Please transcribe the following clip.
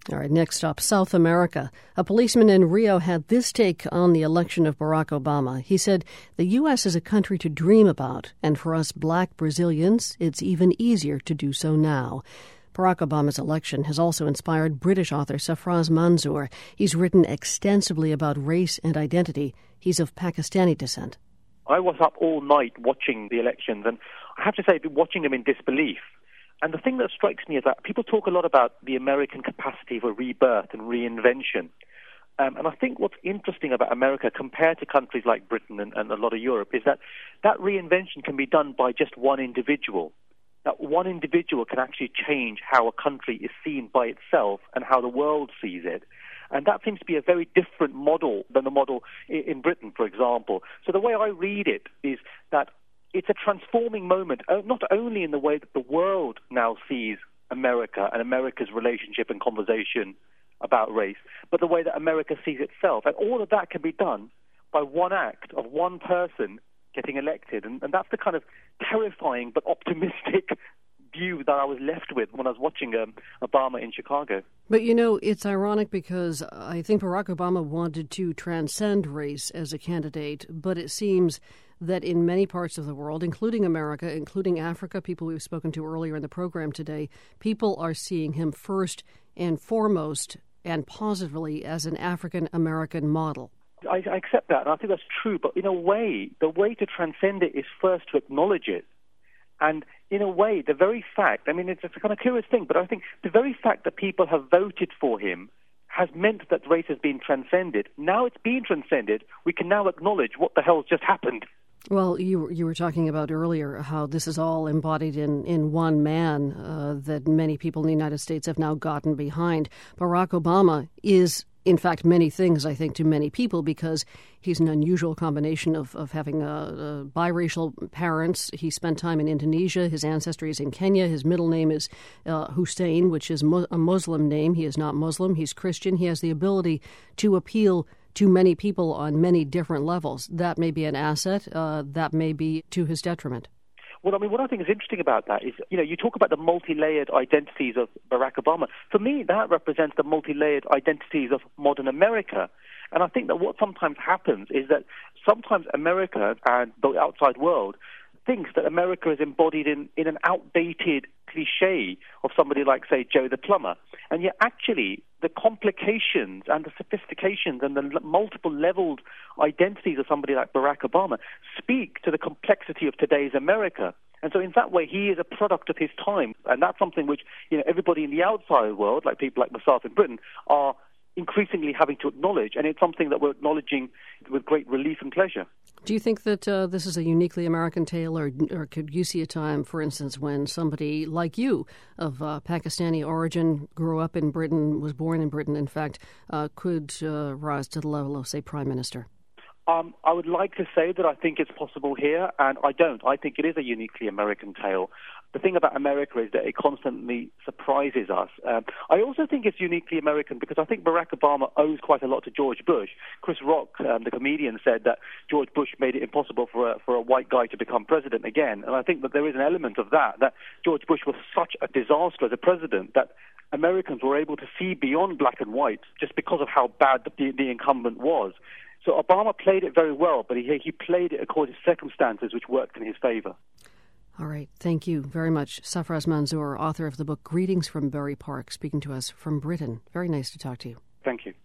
All right, next stop, South America. A policeman in Rio had this take on the election of Barack Obama. He said, "The U.S. is a country to dream about, and for us black Brazilians, it's even easier to do so now." Barack Obama's election has also inspired British author Sarfraz Manzoor. He's written extensively about race and identity. He's of Pakistani descent. I was up all night watching the elections, and I have to say, I've been watching them in disbelief. And the thing that strikes me is that people talk a lot about the American capacity for rebirth and reinvention. And I think what's interesting about America compared to countries like Britain and a lot of Europe is that that reinvention can be done by just one individual. That one individual can actually change how a country is seen by itself and how the world sees it. And that seems to be a very different model than the model in Britain, for example. So the way I read it is that it's a transforming moment, not only in the way that the world now sees America and America's relationship and conversation about race, but the way that America sees itself. And all of that can be done by one act of one person getting elected. And that's the kind of terrifying but optimistic view that I was left with when I was watching Obama in Chicago. But, you know, it's ironic because I think Barack Obama wanted to transcend race as a candidate, but it seems that in many parts of the world, including America, including Africa, people we've spoken to earlier in the program today, people are seeing him first and foremost and positively as an African-American model. I accept that, and I think that's true, but in a way, the way to transcend it is first to acknowledge it. And in a way, the very fact, I mean, it's a kind of curious thing, but I think the very fact that people have voted for him has meant that race has been transcended. Now it's been transcended, we can now acknowledge what the hell's just happened. Well, you were talking about earlier how this is all embodied in one man that many people in the United States have now gotten behind. Barack Obama is, in fact, many things, I think, to many people because he's an unusual combination of having biracial parents. He spent time in Indonesia. His ancestry is in Kenya. His middle name is Hussein, which is a Muslim name. He is not Muslim. He's Christian. He has the ability to appeal to many people on many different levels. That may be an asset. That may be to his detriment. Well, I mean, what I think is interesting about that is, you know, you talk about the multi-layered identities of Barack Obama. For me, that represents the multi-layered identities of modern America. And I think that what sometimes happens is that sometimes America and the outside world thinks that America is embodied in an outdated cliche of somebody like, say, Joe the plumber. And yet actually the complications and the sophistications and the multiple leveled identities of somebody like Barack Obama speak to the complexity of today's America. And so in that way, he is a product of his time. And that's something which, you know, everybody in the outside world, like people like myself in Britain, are increasingly having to acknowledge. And it's something that we're acknowledging with great relief and pleasure. Do you think that this is a uniquely American tale, or could you see a time, for instance, when somebody like you of Pakistani origin grew up in Britain, was born in Britain, in fact, could rise to the level of, say, Prime Minister? I would like to say that I think it's possible here, and I don't. I think it is a uniquely American tale. The thing about America is that it constantly surprises us. I also think it's uniquely American because I think Barack Obama owes quite a lot to George Bush. Chris Rock, the comedian, said that George Bush made it impossible for a white guy to become president again. And I think that there is an element of that George Bush was such a disaster as a president that Americans were able to see beyond black and white just because of how bad the incumbent was. So Obama played it very well, but he played it according to circumstances which worked in his favor. All right. Thank you very much. Sarfraz Manzoor, author of the book Greetings from Bury Park, speaking to us from Britain. Very nice to talk to you. Thank you.